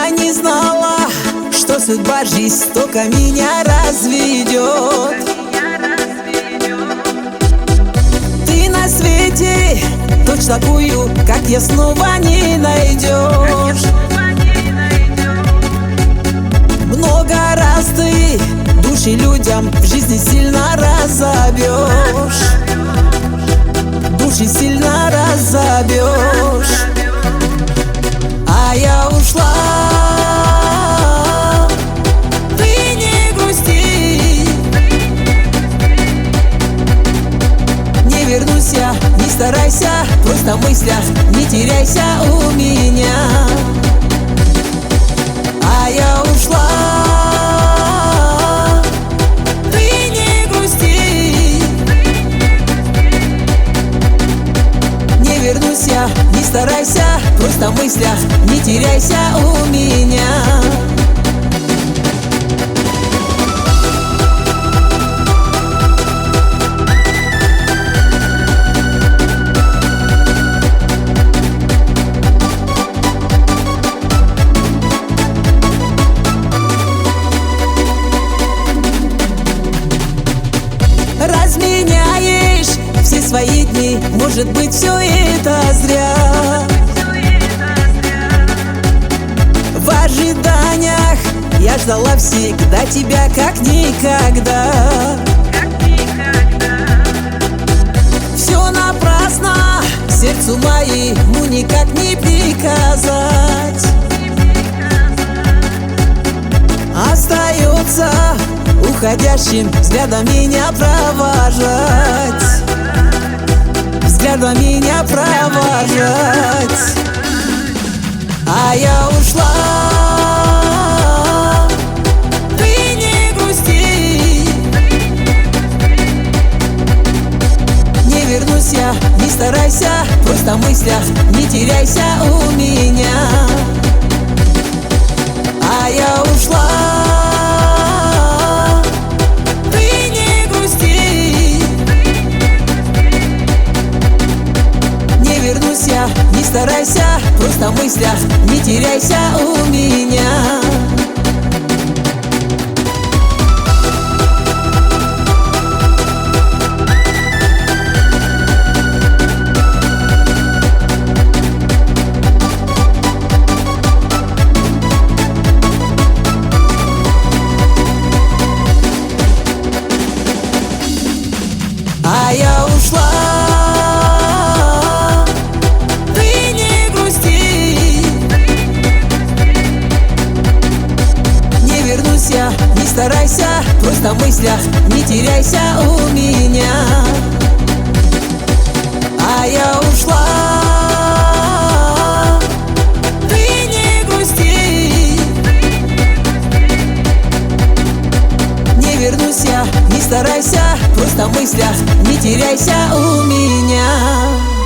Я не знала, что судьба жизнь только меня разведет. Ты на свете точно такую, как я, снова не найдешь. Много раз ты души людям в жизни сильно разобьешь. Души сильно разобьешь. А я ушла, ты не грусти. Не вернусь я, не старайся, просто в мыслях не теряйся у меня. А я ушла, ты не грусти. Не вернусь я, не старайся, просто в мыслях не теряйся у меня. Разменяешь все свои дни, может быть, все это зря. В ожиданиях я ждала всегда тебя как никогда. Все напрасно, сердцу моему никак не приказать. Остается уходящим взглядом меня провожать. Взглядом меня провожать. А я ушла, ты не грусти. Не вернусь я, не старайся, просто в мыслях не теряйся у меня. А я ушла, ты не грусти. Не вернусь я, не старайся, просто в мыслях не теряйся у меня. А я ушла, ты не грусти. Не вернусь я, не старайся, просто в мыслях не теряйся у меня. А я ушла, ты не грусти. Не вернусь я, не старайся, просто в мыслях не теряйся у меня.